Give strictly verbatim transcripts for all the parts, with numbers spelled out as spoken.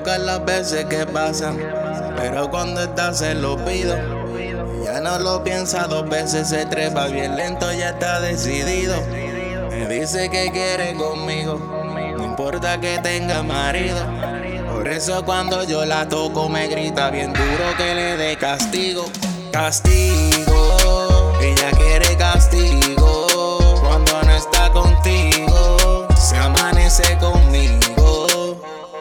pocas las veces que pasan, pero cuando está se lo pido. Ya no lo piensa dos veces, se trepa bien lento, ya está decidido. Me dice que quiere conmigo, no importa que tenga marido. Por eso cuando yo la toco me grita bien duro que le dé castigo. Castigo, ella quiere castigo. Cuando no está contigo, se amanece conmigo.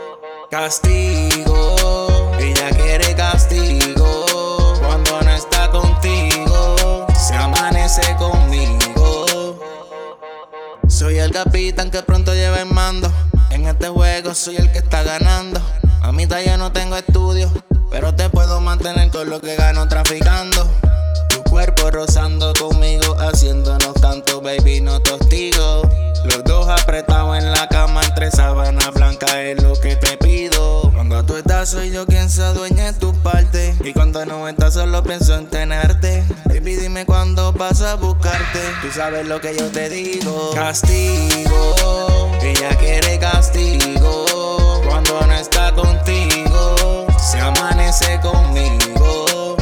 Castigo, ella quiere castigo. Cuando no está contigo, se amanece conmigo. Soy el capitán que pronto lleva el mando. En este juego soy el que está ganando. Mamita, yo no tengo estudio, pero te puedo mantener con lo que gano traficando. Tu cuerpo rozando conmigo, haciéndonos tanto, baby, no tostigo. Los dos apretados en la cama entre sábanas blancas es lo que te pido. Cuando tú estás soy yo quien se adueña de tus partes, y cuando no estás solo pienso en tenerte. Baby, dime cuándo vas a buscarte, tú sabes lo que yo te digo. Castigo, ella quiere castigo. Cuando no está contigo, se amanece conmigo.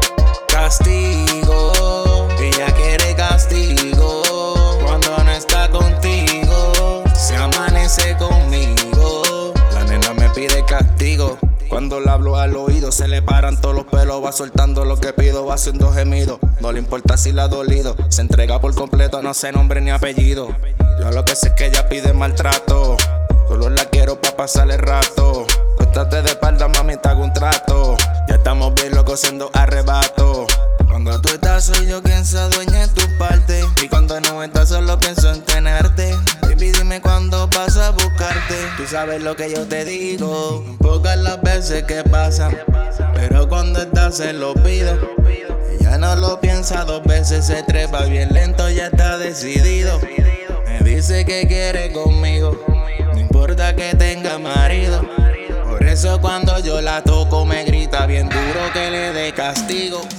Castigo, ella quiere castigo. Cuando no está contigo, se amanece conmigo. La nena me pide castigo. Cuando le hablo al oído se le paran todos los pelos. Va soltando lo que pido, va haciendo gemido. No le importa si la ha dolido, se entrega por completo, no sé nombre ni apellido. Yo lo que sé es que ella pide maltrato, solo la quiero pa' pasar el rato. Cuéstate de espalda, mami, te hago un trato. Ya estamos bien locos siendo arrebato. Cuando tú estás soy yo quien se adueña de tus partes, y cuando no estás solo pienso en tenerte. Baby, dime cuándo vas a buscarte, tú sabes lo que yo te digo. Pocas las veces que pasan, pero cuando estás se lo pido. Ella no lo piensa dos veces, se trepa bien lento, ya está decidido. Me dice que quiere conmigo, no importa que tenga marido. Por eso cuando yo la toco me grita bien duro que le dé castigo.